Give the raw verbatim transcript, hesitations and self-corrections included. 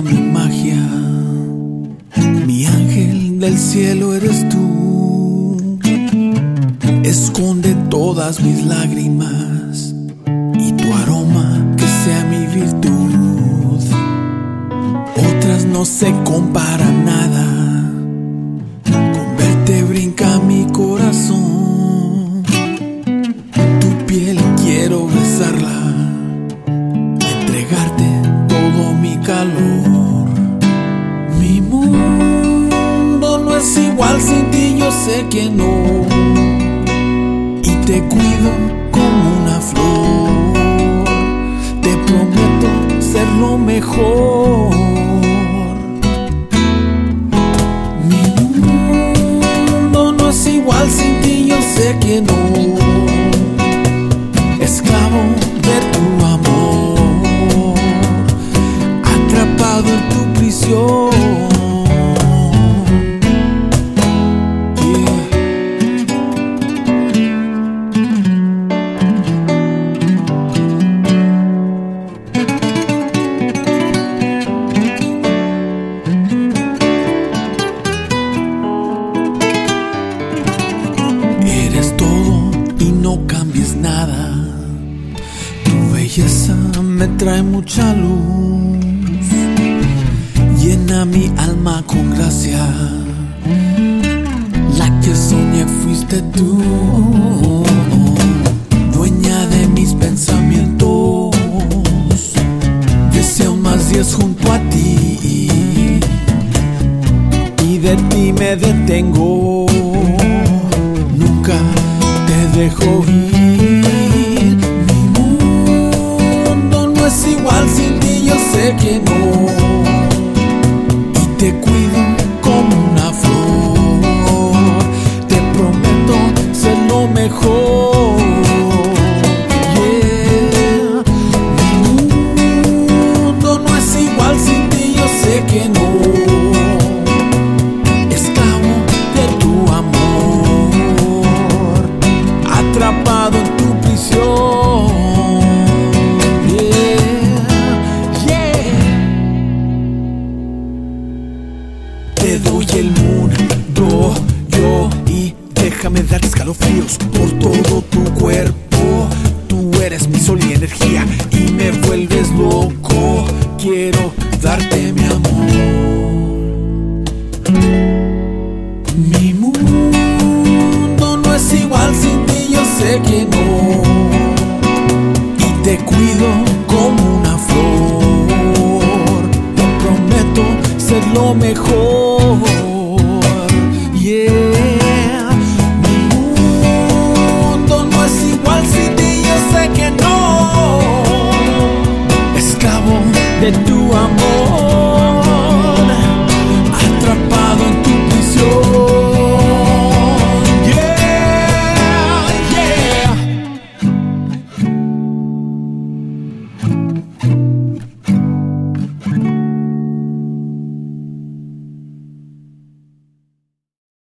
mi magia, mi ángel del cielo eres tú. Esconde todas mis lágrimas y tu aroma que sea mi virtud. Otras no se comparan nada, con verte brinca mi corazón. Tu piel quiero besarla, entregarte todo mi calor. Mi mundo no es igual sin ti, yo sé que no, y te cuido como una flor. Te prometo ser lo mejor. Mi mundo no es igual sin ti, yo sé que no, esclavo de tu amor, atrapado en tu prisión. Eres todo y no cambies nada. Tu belleza me trae mucha luz, llena mi alma con gracia. La que soñé fuiste tú, dueña de mis pensamientos. Deseo más días junto a ti y de ti me detengo. Nunca te dejo ir. Mi mundo no es igual sin ti, yo sé que no, y te cuido como una flor. Te prometo ser lo mejor. Yeah. Mi mundo no es igual sin ti, yo sé que no, atrapado en tu prisión. Yeah, yeah. Te doy el mundo yo y déjame dar escalofríos por todo tu cuerpo. Tú eres mi sol y energía y me vuelves loco. Quiero darte mi amor. Mi mundo no es igual sin ti, yo sé que no, y te cuido como una flor. Te prometo ser lo mejor.